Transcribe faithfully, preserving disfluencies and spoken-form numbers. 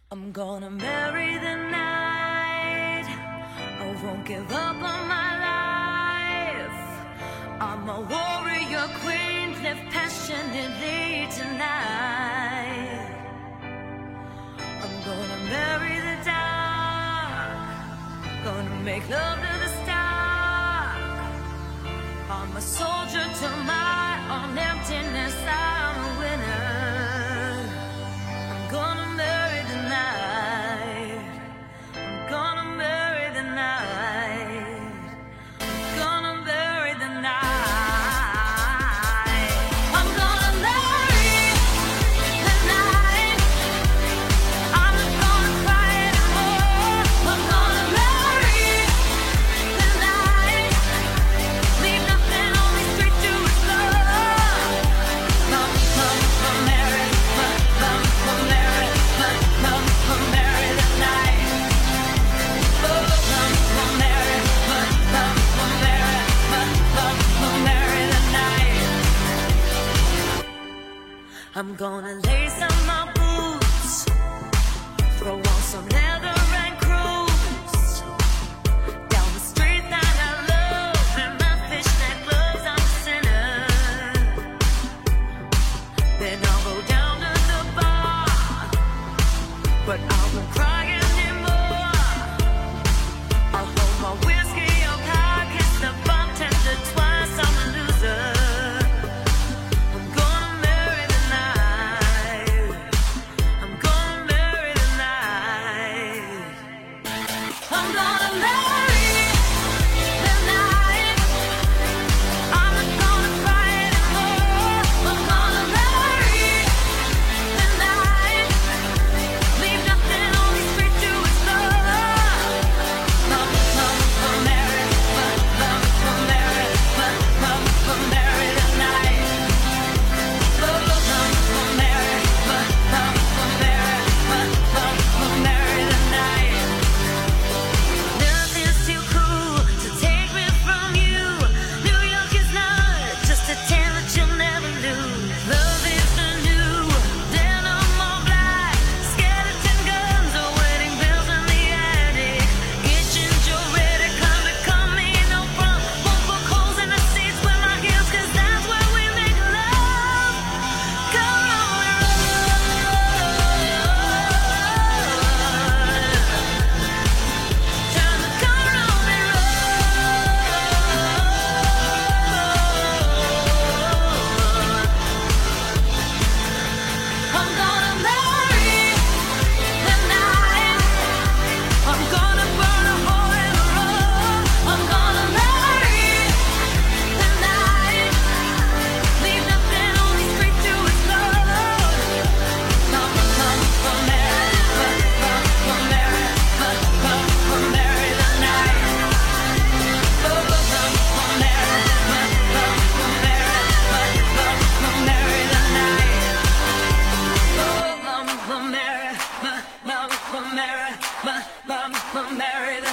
I'm gonna marry the night. I won't give up on my life. I'm a warrior queen, live passionately tonight. I'm gonna marry the dark. Gonna make love to the stars. I'm a soldier to my own emptiness. I'm a winner. I'm gonna marry the night. I'm gonna marry the night. I'm gonna marry the night. I'm gonna marry the night. I'm not gonna cry anymore. I'm gonna marry the night. Leave nothing on me, straight to its love. Come, come, come, marry, come, come, come, marry, come, come, come, marry the night. Oh, come, come, marry, come, come, come, marry, come, come, come, marry the night. I'm gonna lace up my boots, throw on some leather and cruise down the street that I love in my fishnet gloves. I'm a sinner. Then I'll go down to the bar, but I won't cry anymore. I'll hold my whiskey up high, kiss the bartender twice. I'm a loser. I'm gonna marry the night. I'm gonna marry the night. I'm gonna marry the night. I'm not gonna cry anymore. I'm gonna marry the night. Leave nothing on me, straight to its love. Come, come, come, marry, come, come, come, marry, come, come, come, marry the night. Oh, come, come, marry, come, come, come, marry, come, come, come, marry the night. Nothing's too cool to take me from you. New York is not just a town that you'll never lose. Love is the new denim all black. Skeleton guns or wedding bells in the attic. Kitchen Joe ready, come to come me no front. Won't poke holes in the seats with my heels, 'cause that's where we make love. Come on, we roll. Turn the car on and roll. I'm gonna marry the night. I'm gonna burn a hole in the road. I'm gonna marry the night. Leave nothing on me, straight to its love. Come, come, come, marry, come, come, come, marry, come, come, come, marry the night. Oh, come, come, marry, come, come, come, marry, come, come, come, marry the night. Oh, come, come, marry, come, come, come, marry, come, come, come, marry the